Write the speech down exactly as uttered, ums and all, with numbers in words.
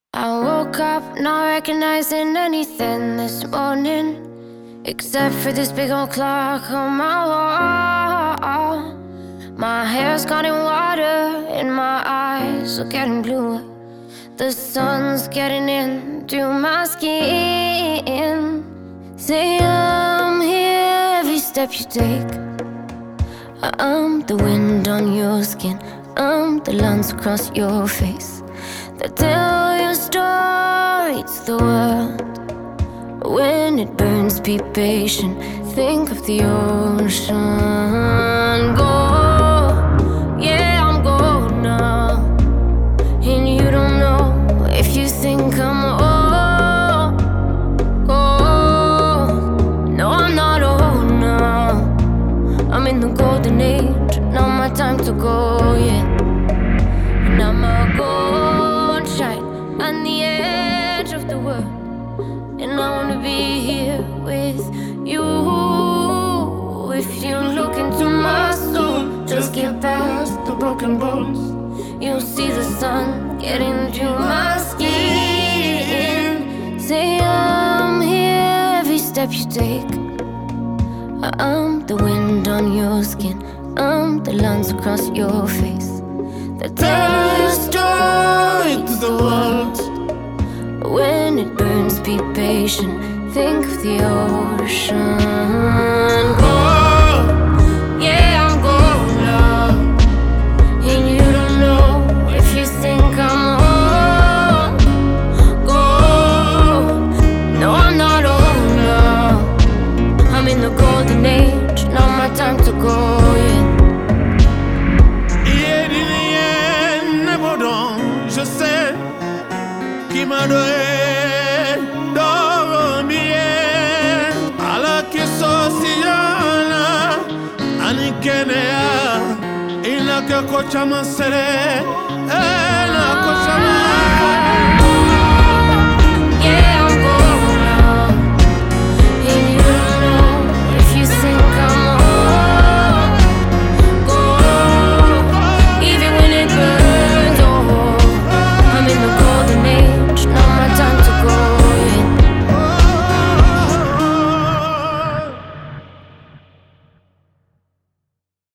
I woke up not recognizing anything this morning, except for this big old clock on my wall. My hair's caught in water and my eyes are getting bluer. The sun's getting in through my skin. Say I'm here every step you take. I'm the wind on your skin, I'm the lines across your face that tell your story to the world. When it burns, be patient, think of the ocean. Go, yeah, I'm going now, and you don't know if you think I'm old. Go, no, I'm not old now, I'm in the golden age, now my time to go, yeah. And I'm a gold shine on the edge of the world, and I wanna be here with you. If you look into my soul, just get past the broken bones, you'll see the sun getting through my skin. Say I'm here every step you take. I'm the wind on your skin, I'm the lines across your face that tell your story to the world. When it burns, be patient, think of the ocean. Go, yeah, I'm going now, and you don't know if you think I'm old. Go, no, I'm not old now, I'm in the golden age, now my time to go, yeah. Je sais qui m'a donné dormir à la que sociale anikenea ina que cocha mansere ina cocha